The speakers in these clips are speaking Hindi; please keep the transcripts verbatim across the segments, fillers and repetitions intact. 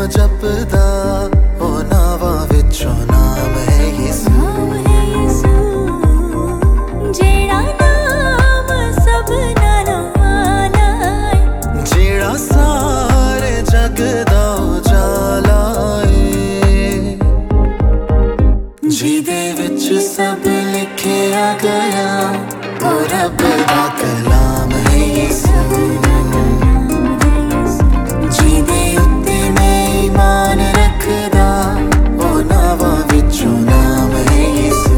नाम जपदा ओ नावा विचों नाम है यीशु। जेड़ा नाम सबना नाला है, जेड़ा सारे जग दा उजाला है, जिहदे विच सब लिखिया गया ओ रब दा कलाम है यीशु। जिहदे उत्ते मैं ईमान रखदा ओ नावां विचों नाम है यीशु।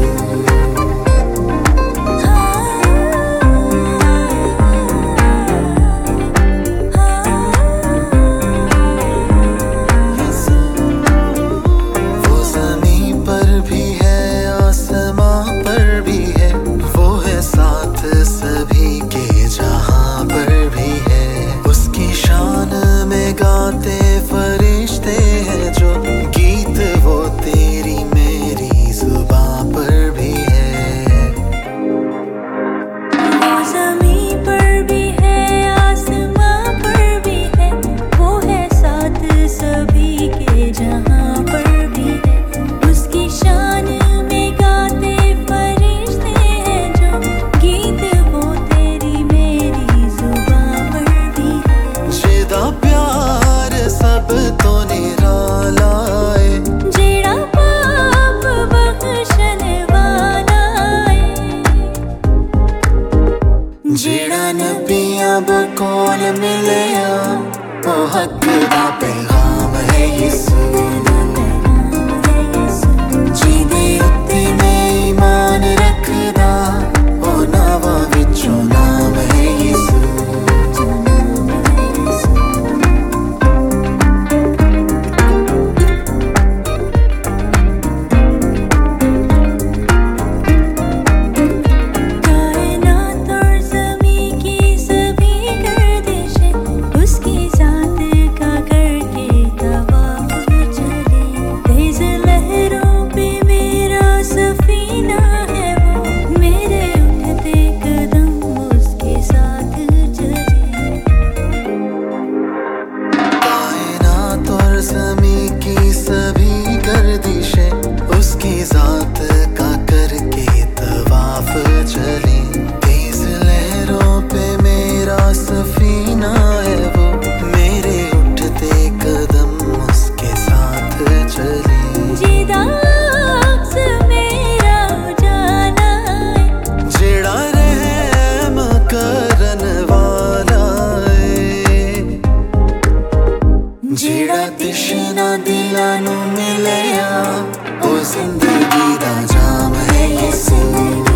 वो ज़मीं पर भी है आसमां पर भी है, वो है साथ सभी के जहां पर भी है। उसकी शान में गाते फरिश्ते हैं जो गीत, वो तेरी मेरी जुबां पर भी है। वो ज़मीं पर भी है आसमां पर भी है, वो है साथ सभी के जहां पर भी है। उसकी शान में गाते फरिश्ते हैं जो गीत, वो तेरी मेरी जुबां पर भी है। जिहदा प्यार सब तो निराला है, जेड़ा पाप बख्शण वाला है, जेड़ा नबियां बकोल मिलया ओ हक दा पैगाम है यीशु। जिहदे उत्ते मैं ईमान रखदा ओ नावां विचों नाम है यीशु। कायनात और ज़मीं की सभी गर्दिशें उसकी ज़ात का करके तवाफ़ चले। तेज़ लहरों पे मेरा सफ़ीना है, वो मेरे उठते कदम उसके साथ चले। कायनात और ज़मीं की सभी गर्दिशें उसकी ज़ात का करके तवाफ चली। तेज लहरों पे मेरा सफीना है, वो मेरे उठते कदम उसके साथ चली। जिहदा अक्स मेरा उजाला है, जेड़ा रहम करन वाला है, जेड़ा तिश्ना दिलां नूं मिलिया ओ जिंदगी दा जाम है यीशु।